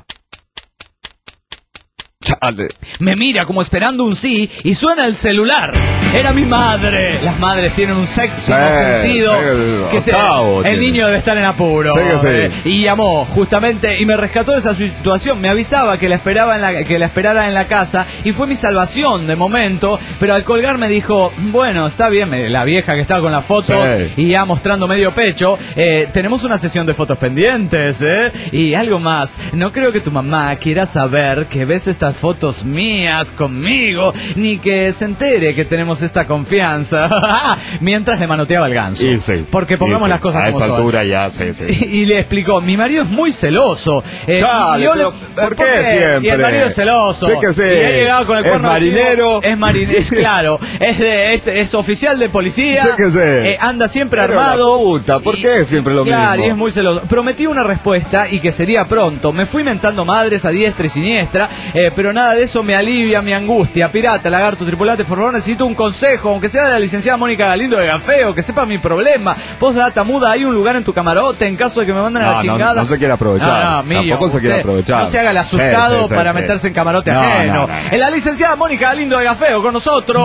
Chale. Me mira como esperando un sí y suena el celular. Era mi madre. Las madres tienen un séptimo Sí, sentido. sí, Que se- octavo el tiene. niño debe estar en apuro. Sí que sí. eh, Y llamó justamente y me rescató de esa situación. Me avisaba que la esperaba en la que la esperara en la casa y fue mi salvación de momento. Pero al colgar me dijo, bueno, está bien, me- la vieja que estaba con la foto Sí. y ya mostrando medio pecho. eh, tenemos una sesión de fotos pendientes, ¿eh? Y algo más. No creo que tu mamá quiera saber que ves estas fotos mías conmigo, ni que se entere que tenemos esta confianza. Mientras le manoteaba el ganso. Y sí. Porque pongamos Y sí. las cosas a como esa son. altura ya, sí, sí. Y, y le explicó, mi marido es muy celoso. Eh, Chale, yo pero le- ¿por qué siempre? Y el marido es celoso. Sé que sí. Y ha llegado con el Es cuerno marinero. chivo. Es marinero, es claro. Es, de- es, es oficial de policía. Sé que sí. Eh, anda siempre Pero armado. la puta, ¿por Y- qué siempre lo claro, mismo? y es muy celoso. Prometí una respuesta y que sería pronto. Me fui mentando madres a diestra y siniestra, eh, pero nada de eso me alivia mi angustia. Pirata, lagarto, tripulante, por favor, necesito un consejo, aunque sea de la licenciada Mónica Galindo de Gafeo, que sepa mi problema. Postdata, muda, hay un lugar en tu camarote en caso de que me manden a No, la no, chingada. no se quiere aprovechar. No, no, mío, Tampoco se quiere usted aprovechar. No se haga el asustado Sí, sí, sí, para sí. meterse en camarote No, ajeno. no, no, no. Es la licenciada Mónica Galindo de Gafeo con nosotros.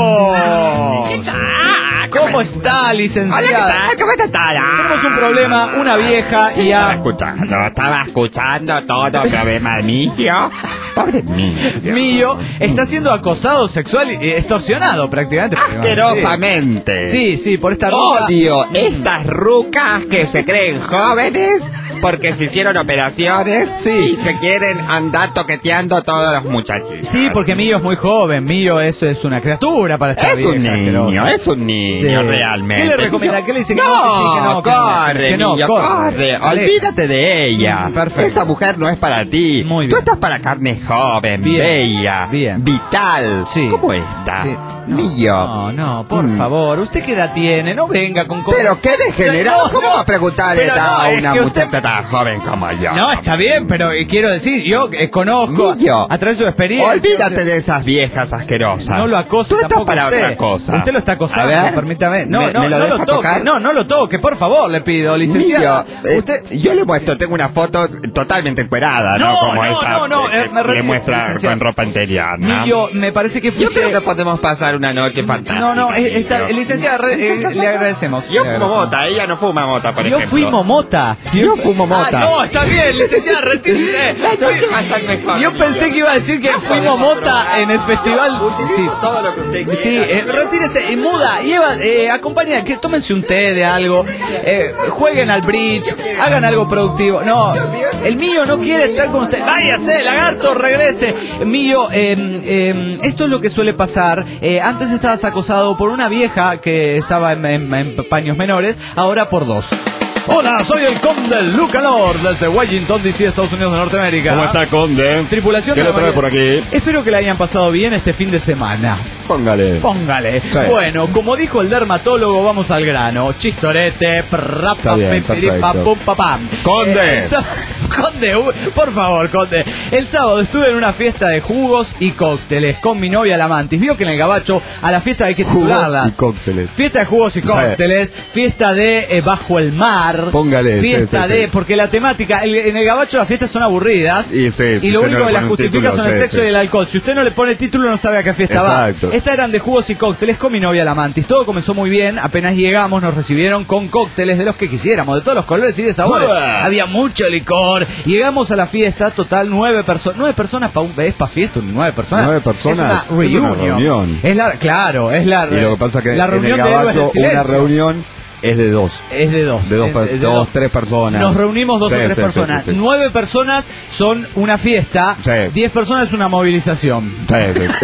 ¿Cómo está, licenciada? Hola, ¿qué tal? ¿Cómo está todo? Tenemos un problema, una vieja y Estaba a... escuchando, estaba escuchando todo problema de mío. Pobre mío. Mío está siendo acosado sexual y extorsionado prácticamente. Asquerosamente. Sí, sí, por esta ruta. Odio estas rucas que se creen jóvenes porque se hicieron operaciones Sí. y se quieren andar toqueteando a todos los muchachos. Sí, porque Mío es muy joven. Mío es, es una criatura para estar Es un vieja, niño, asquerosa. es un niño, Sí. realmente. ¿Qué le recomienda? ¿Qué le dice? Que No, no, que sí, que no, que no, corre, que no, niño, corre. corre. Aleja. Olvídate de ella. Mm, perfecto. Esa mujer no es para ti. Muy Tú bien. estás para carne joven, Bien, bella, bien. vital. Sí. ¿Cómo está? Sí. No, Millo. No, no, por Mm. favor. ¿Usted qué edad tiene? No venga con cosas. Pero qué degenerado. No, ¿Cómo no. va a preguntarle Pero a no, es una que usted- muchacha tan joven como yo? No, está bien, pero eh, quiero decir, yo eh, conozco Millo. a través de su experiencia. Olvídate de esas viejas asquerosas. No lo acose Tú estás tampoco para usted. otra cosa. Usted lo está acosando, A ver, permítame. No, ¿me- no, me lo no deja lo toque. tocar? No, no lo toque, por favor, le pido, licenciada. Millo, eh, Usted yo le muestro, tengo una foto totalmente encuerada, ¿no? No, Como no, esa no, no, eh, eh, me que retiro, muestra licenciado. con ropa interior, ¿no? Millo, me parece que fue Yo creo que podemos pasar una noche fantástica. No, no, eh, está, eh, licenciada, re- eh, le agradecemos. Yo Le fumo agradecemos. mota, ella no fuma mota, por Yo ejemplo. fui momota. Yo fumo mota. Ah, no, está bien, licenciada, retírese. La noche va a estar mejor. Yo pensé que iba a decir que fuimos mota en el festival. Utilizo Sí. todo lo que usted quiera. Sí, eh, retírese, y muda, lleva, eh, acompaña, que tómense un té de algo, eh, jueguen al bridge, hagan algo productivo. No, el mío no quiere estar con usted. Váyase, lagarto, regrese. Mío, eh, eh, esto es lo que suele pasar. Eh, antes estabas acosado por una vieja que estaba en, en- en paños menores, ahora por dos. Hola, soy el conde Lucanor desde Washington, D C, Estados Unidos de Norteamérica. ¿Cómo está, conde? Tripulación ¿Qué de le la trae María- por aquí? Espero que la hayan pasado bien este fin de semana. Póngale. Póngale. Sí. Bueno, como dijo el dermatólogo, vamos al grano. Chistorete, prrra, Está bien, pa, pipiri, pa, perfecto. pum, pa, pam. Conde. Eh, el sá- Conde, u- por favor, Conde. El sábado estuve en una fiesta de jugos y cócteles con mi novia la Mantis. Vio que en el Gabacho a la fiesta hay que Jugos titularla. y cócteles. Fiesta de jugos y Sí. cócteles, fiesta de eh, bajo el mar. Póngale, sí, Fiesta sí, de, sí. porque la temática, el- en el Gabacho las fiestas son aburridas. Y sí, si y lo usted único no le que las pone un justifica título, son el sí, sexo sí. y el alcohol. Si usted no le pone título, no sabe a qué fiesta Exacto. va. Estas eran de jugos y cócteles con mi novia la Mantis. Todo comenzó muy bien. Apenas llegamos, nos recibieron con cócteles de los que quisiéramos, de todos los colores y de sabores. Uah. Había mucho licor. Llegamos a la fiesta, total, nueve personas. Nueve personas para un es para fiesta, nueve personas. Nueve personas, Es una es una reunión. reunión. Es la, claro, es la Y lo que pasa es que la en reunión el de héroes del Gabacho una silencio. reunión es de dos. Es de dos. De dos, Es- per- es de dos, tres personas. Nos reunimos dos Sí, o tres sí, sí, personas. sí, sí. Nueve personas son una fiesta. Sí. Diez personas es una movilización. Sí, sí.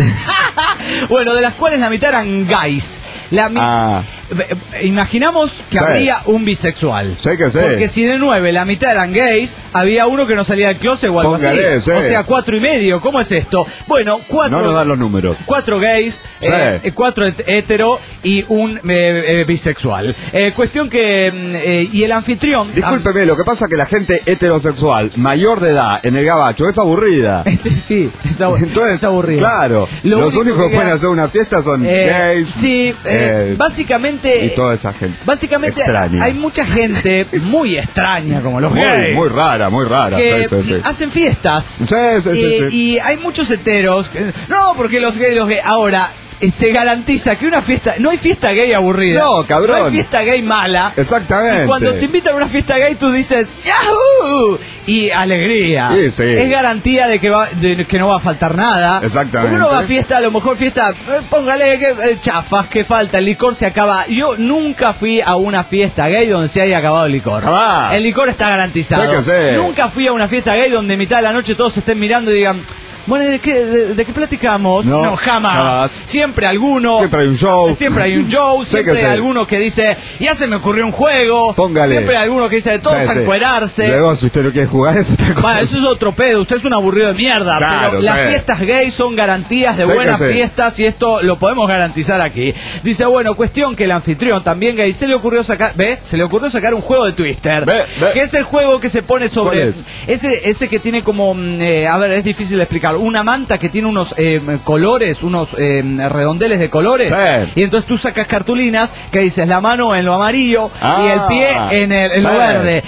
Bueno, de las cuales la mitad eran gays. La mi- Ah. Eh, Imaginamos que Sí. habría un bisexual. Sí que sí. Porque si de nueve la mitad eran gays, había uno que no salía del closet o algo Póngale, así. sí. O sea, cuatro y medio. ¿Cómo es esto? Bueno, cuatro. No nos dan los números. Cuatro gays, Sí. eh, cuatro het- hetero y un eh, eh, bisexual. Eh, cuestión que... mm, eh, y el anfitrión... Discúlpeme, lo que pasa es que la gente heterosexual mayor de edad en el Gabacho es aburrida. Sí, es, abu- Entonces, es aburrido. claro, Lo los único únicos que que pueden queda- hacer una fiesta son Eh, gays. sí, eh, eh, básicamente... y toda esa gente. Básicamente extraña. hay mucha gente muy extraña, como los Muy, gays, muy rara, muy rara. que Sí, sí, sí. hacen fiestas. Sí, sí, sí, y, sí. y hay muchos heteros. que- no, porque los gays, los gays. Ahora, eh, se garantiza que una fiesta. No hay fiesta gay aburrida. No, cabrón. No hay fiesta gay mala. Exactamente. Y cuando te invitan a una fiesta gay, tú dices ¡Yahoo! Y alegría. Sí, sí. Es garantía de que, va, de que no va a faltar nada. Exactamente. Porque uno va a fiesta, a lo mejor fiesta, eh, póngale que, eh, chafas, que falta, el licor se acaba. Yo nunca fui a una fiesta gay donde se haya acabado el licor. Jamás. El licor está garantizado. Sé que sé. Nunca fui a una fiesta gay donde en mitad de la noche todos se estén mirando y digan, bueno, ¿de qué, de, de qué platicamos? No, jamás. jamás. Siempre alguno. Siempre hay un show. Siempre hay un show. Sé Siempre que hay sé. alguno que dice, ya se me ocurrió un juego. Póngale. Siempre hay alguno que dice, todos Sí, a sí. encuerarse. Luego, si usted no quiere jugar, eso está Bueno, eso es otro pedo, usted es un aburrido de mierda, Claro, pero las sí. fiestas gays son garantías de Sí que buenas sí. fiestas y esto lo podemos garantizar aquí. Dice, bueno, cuestión que el anfitrión también gay se le ocurrió sacar, ¿ve? Se le ocurrió sacar un juego de Twister, Ve, ve. que es el juego que se pone sobre ¿Cuál es? ese ese que tiene como mm, eh, a ver, es difícil de explicar, una manta que tiene unos eh, colores, unos eh, redondeles de colores. Sí. Y entonces tú sacas cartulinas que dices la mano en lo amarillo Ah. y el pie en, el, en lo Sí. verde.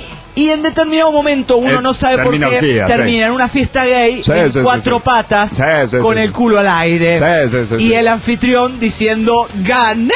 Y en determinado momento uno Eh, no sabe por qué termina orgía, termina sí. en una fiesta gay Sí, en sí, sí, cuatro sí. patas Sí, sí, con sí, el sí. culo al aire. Sí, sí, sí, y sí. el anfitrión diciendo ¡gané!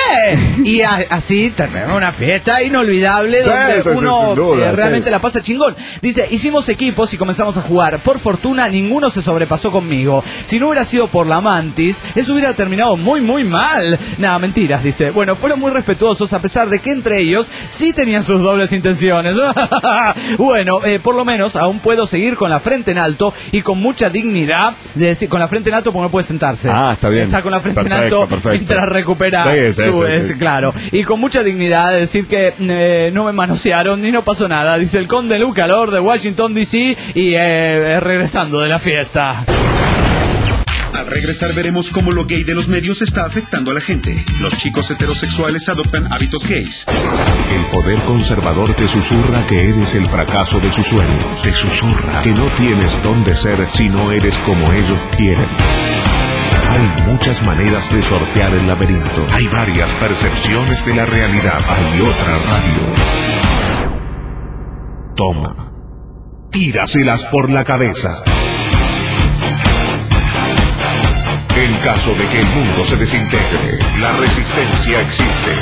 Y a- así terminó una fiesta inolvidable Sí, donde sí, sí, uno sin duda, eh, realmente sí. la pasa chingón. Dice, hicimos equipos y comenzamos a jugar. Por fortuna ninguno se sobrepasó conmigo. Si no hubiera sido por la mantis, eso hubiera terminado muy muy mal. Nada, mentiras, dice. Bueno, fueron muy respetuosos a pesar de que entre ellos sí tenían sus dobles intenciones. Bueno, eh, por lo menos aún puedo seguir con la frente en alto y con mucha dignidad. De decir, con la frente en alto porque no puede sentarse. Ah, está bien. Está con la frente Perfecto, en alto perfecto. mientras recupera Sí, sí, su, sí, es, sí. claro. Y con mucha dignidad de decir que eh, no me manosearon ni no pasó nada. Dice el conde Luca Lord de Washington D C y eh, regresando de la fiesta. Al regresar veremos cómo lo gay de los medios está afectando a la gente. Los chicos heterosexuales adoptan hábitos gays. El poder conservador te susurra que eres el fracaso de sus sueños. Te susurra que no tienes dónde ser si no eres como ellos quieren. Hay muchas maneras de sortear el laberinto. Hay varias percepciones de la realidad. Hay otra radio. Toma. Tíraselas por la cabeza. En caso de que el mundo se desintegre, la resistencia existe.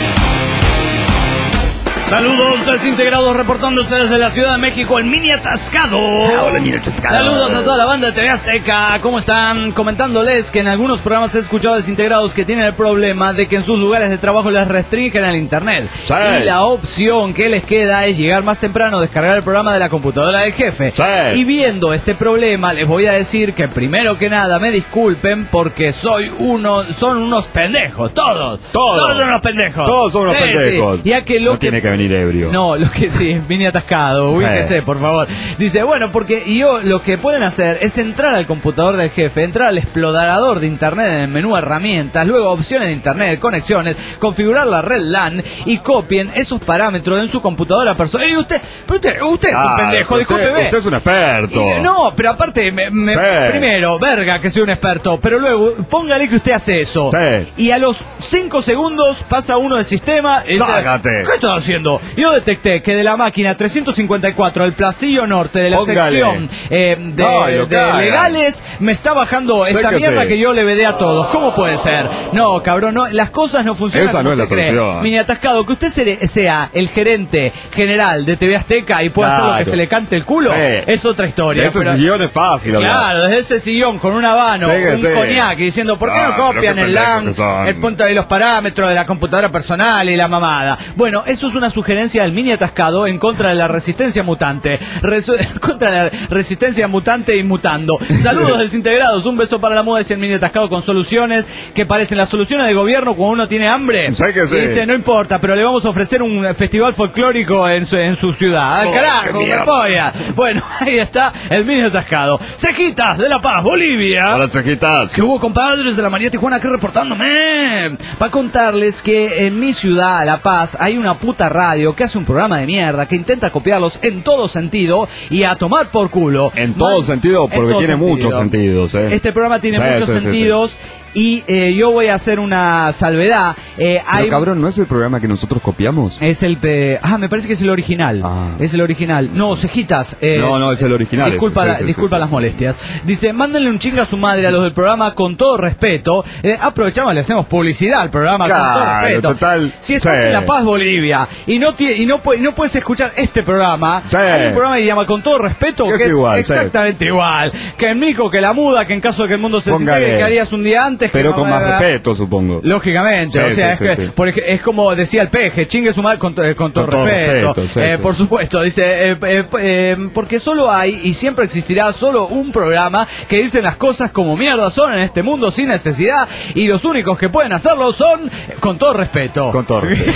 Saludos desintegrados reportándose desde la Ciudad de México, el Mini Atascado. Hola, Mini Atascado. Saludos a toda la banda de T V Azteca. ¿Cómo están? Comentándoles que en algunos programas he escuchado desintegrados que tienen el problema de que en sus lugares de trabajo les restringen el internet. Sí. Y la opción que les queda es llegar más temprano, descargar el programa de la computadora del jefe. Sí. Y viendo este problema, les voy a decir que primero que nada me disculpen porque soy uno, son unos pendejos, todos. Todos. Todos son unos pendejos. Todos son unos Sí, pendejos. sí. Ya que lo No que tiene que venir ebrio. no, lo que sí, vine atascado, ubíquese, por favor. Dice, bueno, porque yo lo que pueden hacer es entrar al computador del jefe, entrar al explorador de internet en el menú herramientas, luego opciones de internet, conexiones, configurar la red LAN y copien esos parámetros en su computadora personal. Y usted, pero usted, usted es un Ah, pendejo, usted, discúlpeme. usted es un experto. Y- no, pero aparte, me- me- Sí. primero, verga que soy un experto, pero luego, póngale que usted hace eso. Sí. Y a los cinco segundos pasa uno del sistema y dice, Sácate. ¿qué estás haciendo? Yo detecté que de la máquina trescientos cincuenta y cuatro, el placillo norte de la Póngale. sección eh, de, No, y lo de caga. legales, me está bajando esta Séquese. mierda que yo le vedé a todos. ¿Cómo puede ser? No, cabrón, no, las cosas no funcionan Esa como no es la usted cree. solución. Mini Atascado, que usted se- sea el gerente general de T V Azteca y pueda hacer lo que Claro. se le cante el culo, Sí. es otra historia. Ese pero- sillón es fácil, hablar. Claro, desde ese sillón con un habano, Sí, que un sí. coñac, y diciendo, ¿por qué Ah, no pero copian qué el pendejos LAN, que son. el punto de los parámetros de la computadora personal y la mamada? Bueno, eso es una sugerencia del Mini Atascado en contra de la resistencia mutante. Resu- contra la resistencia mutante y mutando. Saludos desintegrados, un beso para la moda, dice el Mini Atascado, con soluciones que parecen las soluciones de gobierno cuando uno tiene hambre. Sí que sí. Y dice, no importa, pero le vamos a ofrecer un festival folclórico en su, en su ciudad. ¡Ah, Oh, carajo, qué me mierda. polla! Bueno, ahí está el Mini Atascado. Cejitas de La Paz, Bolivia. Hola, cejitas. ¿Qué hubo, compadres de la María Tijuana aquí reportándome? Para contarles que en mi ciudad, La Paz, hay una puta radio que hace un programa de mierda que intenta copiarlos en todo sentido y a tomar por culo. En todo Man- sentido, en porque todo tiene sentido. muchos sentidos, ¿eh? Este programa tiene Sí, muchos sí, sí, sí. sentidos y eh, yo voy a hacer una salvedad. Eh, hay- Pero cabrón, ¿no es el programa que nosotros copiamos? Es el... pe- Ah, me parece que es el original. Ah. Es el original. No, cejitas. eh, No, no, es el original. Disculpa, ese, la- sí, sí, disculpa sí, las sí. molestias. Dice, mándenle un chinga a su madre a los del programa con todo respeto. Eh, aprovechamos, le hacemos publicidad al programa con todo Claro, respeto. total, Si estás sí. en La Paz, Bolivia, y no tie- y no, pu- y no puedes escuchar este programa, Sí. hay un programa que se llama Con todo respeto, Que que es es igual, sí. exactamente igual. Que el Mico, que la muda, que en caso de que el mundo se Póngale. desintegre, que harías un día antes. que Pero no- con más respeto, supongo. Lógicamente, Sí, o sea, sí, es, sí, que, sí. porque es como decía el peje, chingue su madre con, to- eh, con todo Con todo respeto. respeto, sí, Eh, sí. Por supuesto, dice, eh, eh, eh, porque solo hay y siempre existirá solo un programa que dicen las cosas como mierda son en este mundo sin necesidad y los únicos que pueden hacerlo son eh, con todo respeto. Con todo respeto,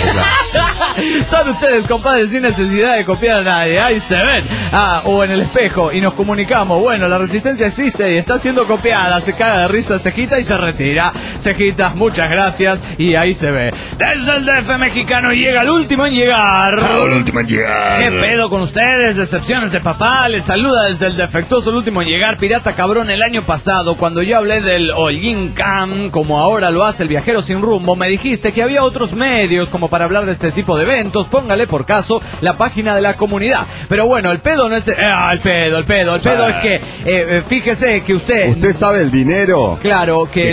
claro. Son ustedes, compadres, sin necesidad de copiar a nadie. Ahí se ven. Ah, o en el espejo y nos comunicamos. Bueno, la resistencia existe y está siendo copiada. Se caga de risa Cejita y se retira. Cejitas, muchas gracias. Y ahí se ve. Desde el D F mexicano llega el último en llegar. El último en llegar. ¿Qué pedo con ustedes? Decepciones de papá. Les saluda desde el defectuoso el último en llegar. Pirata cabrón, el año pasado, cuando yo hablé del Hollín Cam, como ahora lo hace el viajero sin rumbo, me dijiste que había otros medios como para hablar de este tipo de eventos. Póngale por caso la página de la comunidad. Pero bueno, el pedo no es... eh, ah, el pedo, el pedo. El pedo Ah. es que, eh, eh, fíjese que usted... ¿Usted sabe el dinero? Claro, que que el,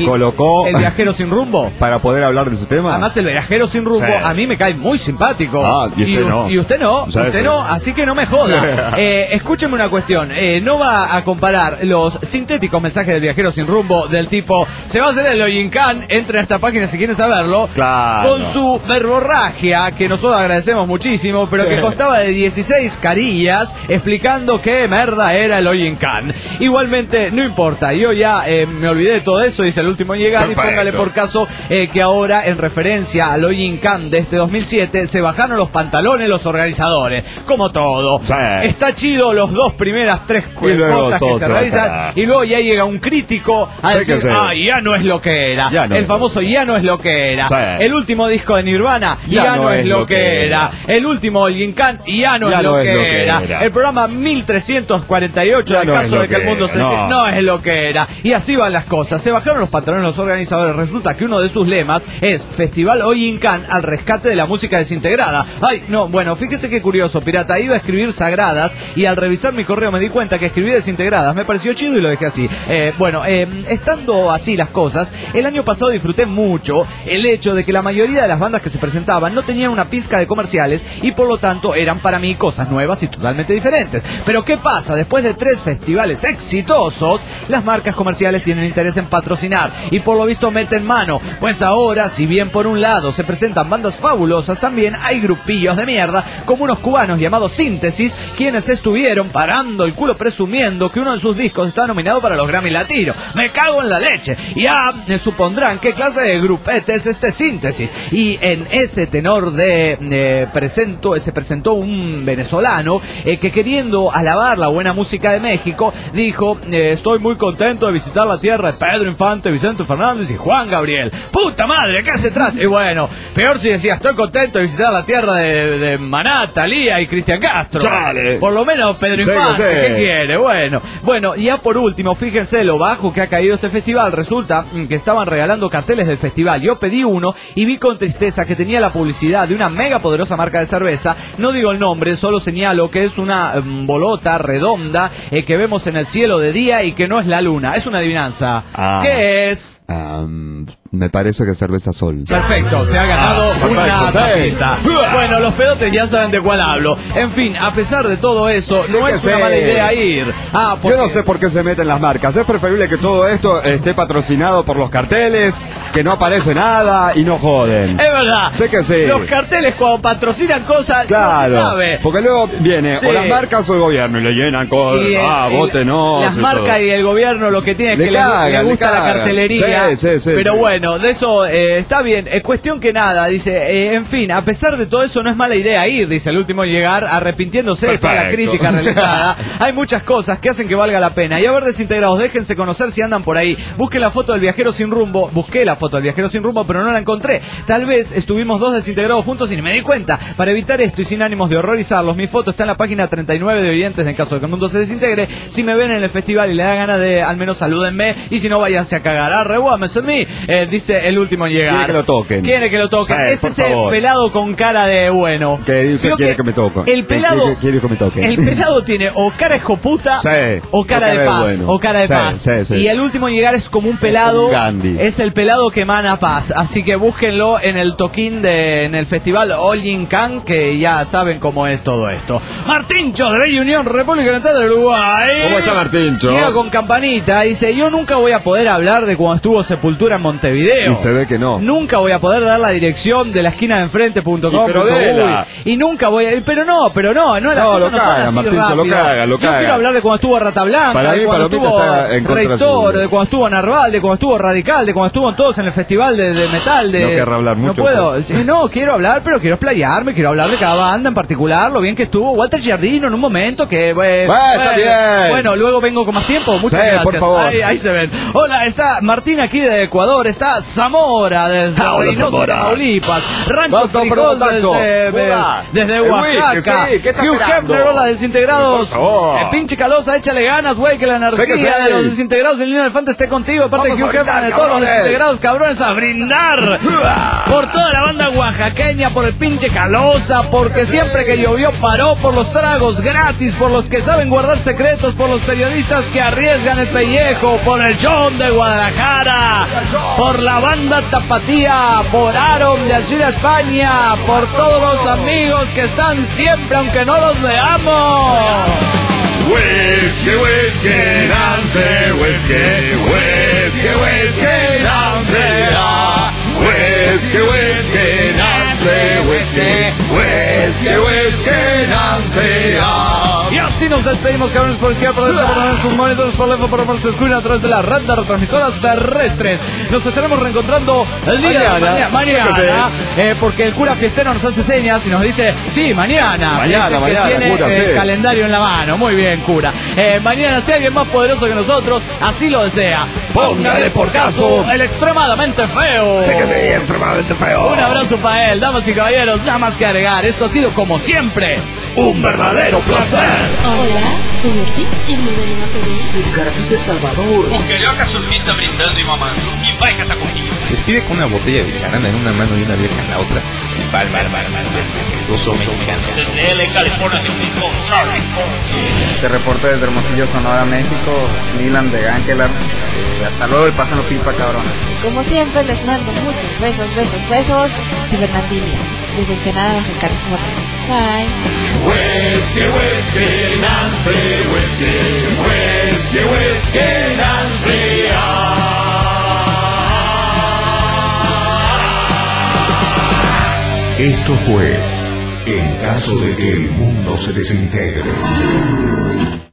colocó el viajero sin rumbo. Para poder hablar de ese tema. Además, el viajero sin rumbo Sí. a mí me cae muy simpático. Ah, y usted u- no. Y usted no, Ya usted sé. no, así que no me joda. eh, escúcheme una cuestión. Eh, no va a comparar los sintéticos mensajes del viajero sin rumbo del tipo, se va a hacer el Oyincán, entren a esta página si quieren saberlo. Claro. Con su verborragia, que nosotros agradecemos muchísimo, pero que Sí. constaba de dieciséis carillas explicando qué merda era el Oyincán. Igualmente, no importa, yo ya eh, me olvidé de todo eso, dice el último en llegar, Perfecto. y póngale por caso eh, que ahora, en referencia al Oyincán de este dos mil siete, se bajaron los pantalones los organizadores, como todo. Sí. Está chido los dos primeras tres cu- Y luego cosas que todo se se realizan, baja. y luego ya llega un crítico a Sí, decir, que sí. ah, ya no es lo que era. Ya no el es. famoso ya no es lo que era. Sí. El último disco de Nirvana, ya, no, es lo que era. El último Oyincán, ya no Ya es no lo es que lo que era. era. El programa mil trescientos cuarenta y ocho, Ya en no es caso lo de que el que mundo era. se No. no es lo que era. Y así van las cosas. Se bajaron los pantalones los organizadores. Resulta que uno de sus lemas es Festival Oyincán al rescate de la música desintegrada. Ay, no, bueno, fíjese qué curioso, pirata. Iba a escribir sagradas y al revisar mi correo me di cuenta que escribí desintegradas. Me pareció chido y lo dejé así. Eh, bueno, eh, estando así las cosas, el año pasado disfruté mucho el hecho de que la mayoría de las bandas que se presentaban no tenían una pizca de comerciales y por lo tanto eran para mí cosas nuevas y totalmente diferentes. Pero ¿qué pasa? Después de tres festivales exitosos, las marcas comerciales tienen interés en patrocinar y por lo visto meten mano. Pues ahora, si bien por un lado se presentan bandas fabulosas, también hay grupillos de mierda como unos cubanos llamados Síntesis, quienes estuvieron parando el culo presumiendo que uno de sus discos está nominado para los Grammy Latinos. Me cago en la leche. Ya me supondrán qué clase de grupete es este Síntesis. Y en ese tenor de eh, presento, se presentó un venezolano eh, que, queriendo alabar la buena música de México, dijo, eh, estoy muy contento de visitar la tierra de Pedro Infante, Vicente Fernández y Juan Gabriel. ¡Puta madre! ¿De qué se trata? Y bueno, peor si decía, estoy contento de visitar la tierra de, de Maná, Talía y Cristian Castro. Chale. Por lo menos Pedro Sí, Infante, sí. ¿qué quiere? Bueno, bueno, y ya por último, fíjense lo bajo que ha caído este festival. Resulta mm, que estaban regalando carteles del festival. Yo pedí uno y vi con tristeza que tenía la publicidad de una mega poderosa marca de cerveza. No digo el nombre, solo señalo que es una mm, bolota redonda eh, que vemos en el cielo de día y que no es la luna. Es una adivinanza. Ah. ¿Qué es? Um, me parece que cerveza Sol. Perfecto, se ha ganado Ah, una perfecto, sí. tapita. Bueno, los pedotes ya saben de cuál hablo. En fin, a pesar de todo eso, Sí no que es una sé. mala idea ir. Ah, porque... Yo no sé por qué se meten las marcas. Es preferible que todo esto esté patrocinado por los carteles, que no aparece nada y no joden. Es verdad. Sé que sí. Los carteles cuando patrocinan cosas Claro, no se sabe. porque luego viene Sí. o las marcas o el gobierno y le llenan con, Y el- ah, el- vote no. Las sí, marcas todo. y el gobierno lo que tiene es Le que le- cagan, le, le gusta la cagan. cartelería. Sí, sí, sí, pero sí. bueno, de eso eh, está bien. Es cuestión que nada, dice, eh, en fin, a pesar de todo eso no es mala idea ir, dice el último en llegar, arrepintiéndose de toda la Perfecto. crítica realizada. Hay muchas cosas que hacen que valga la pena. Y a ver, desintegrados, déjense conocer si andan por ahí. Busquen la foto del viajero sin rumbo. Busqué la foto del viajero sin rumbo, pero no la encontré. Tal vez estuvimos dos desintegrados juntos y ni me di cuenta. Para evitar esto y sin ánimos de horrorizarlos, mi foto está en la página treinta y nueve de Oyentes en caso de que el mundo se desintegre. Si me ven en el festival y le da ganas de, al menos salúdenme. Y si no, váyanse a cagar. Arre, guámense en mí, eh, dice el último en llegar. Quiere que lo toquen. Quiere que lo toquen. Sí, es por ese favor. pelado con cara de bueno. Que dice Creo quiere que me toque. El Que pelado. quiere- quiere que me toque. El pelado tiene o cara escoputa Sí. o cara O de cara de paz. bueno. O cara de Sí, paz. sí, sí. Y el último en llegar es como un pelado. Un Gandhi. Es el pelado que emana paz. Así que búsquenlo en el toquín de en el festival Oyincán, que ya saben cómo es todo esto. Martincho de Bella Unión, República Oriental del Uruguay. ¿Cómo está Martincho? Llega con campanita. Dice, yo nunca voy a poder hablar de cuando estuvo Sepultura en Montevideo. Y se ve que no. Nunca voy a poder dar la dirección de la esquina de enfrente punto com. Y pero dela. Y nunca voy a... Pero no, pero no. No, las No, cosas lo no son cagan, así Martín, lo rápido. cagan, lo Yo cagan. quiero hablar de cuando estuvo Rata Blanca, Para de mí, cuando Palomita estuvo está en contra Rector, suyo. de cuando estuvo Narval, de cuando estuvo Radical, de cuando estuvo todos en el festival de, de metal. De... No querrá hablar mucho, No puedo. Sí, no, quiero hablar, pero quiero explayarme, quiero hablar de cada banda en particular, lo bien que estuvo Walter Giardino en un momento que... Bueno, Bueno, está bien. Bueno, luego vengo con más tiempo. Muchas Sí, gracias. por favor. Ahí, ahí se ven. Hola, está Martín aquí de Ecuador, está hasta Zamora, desde Hola, Reynosa, Zamora. Tamaulipas. Rancho Vamos, Frijol Taco. desde, Hola. desde El Oaxaca. whisky, sí, ¿qué está Hugh esperando? Hefner, hola, desintegrados. Oh. Eh, pinche Calosa, échale ganas, güey, que la energía Sé que sí. de los desintegrados del Niño Elefante esté contigo. Aparte de Vamos Hugh a brindar, Hefner, de todos los cabrones. desintegrados, cabrones, a brindar por toda la banda oaxaqueña, por el pinche Calosa, porque siempre que llovió paró, por los tragos gratis, por los que saben guardar secretos, por los periodistas que arriesgan el pellejo, por el John de Guadalajara, por la banda Tapatía, por Aaron de Alcira, España, por todos los amigos que están siempre, aunque no los veamos. Whisky, whisky, Nancy, whisky, whisky, whisky, Nancy, ah. Whisky, whisky, Nancy, whisky, whisky, whisky, Nancy, ah. Y así nos despedimos, cabrones, por izquierda, por derecha, por poner sus monitores, por lejos, por por su escuela a través de la red de retransmisoras terrestres. Nos estaremos reencontrando el día de Mañana. mañana, mañana eh, porque el cura fiestero nos hace señas y nos dice, sí, mañana. Mañana, Es el que mañana, tiene cura, el sí. calendario en la mano. Muy bien, cura. Eh, mañana, si alguien más poderoso que nosotros, así lo desea. Póngale por caso el extremadamente feo. Sé que sí, es extremadamente feo. Un abrazo para él, damas y caballeros, nada más que agregar. Esto ha sido como siempre un verdadero placer. Hola, soy Urki y me ven a pedir. ¿Acaso está brindando y mamando? Y vaya contigo. Se despide con una botella de charanda en una mano y una vieja en la otra. Val, val, val, val, dos mexicanos. Desde L A, California, se con Charlie Ford. Te reporto desde Hermosillo, Sonora, México, Milan de Ángelar. Eh, hasta luego y pásenlo pipa, cabrón. Como siempre, les mando muchos besos, besos, besos. Cibernandinia, desde Ensenada, Baja California. Bye. Whisky, whisky, Nancy, whisky, whisky, whisky, Nancy, ah. Esto fue En caso de que el mundo se desintegre.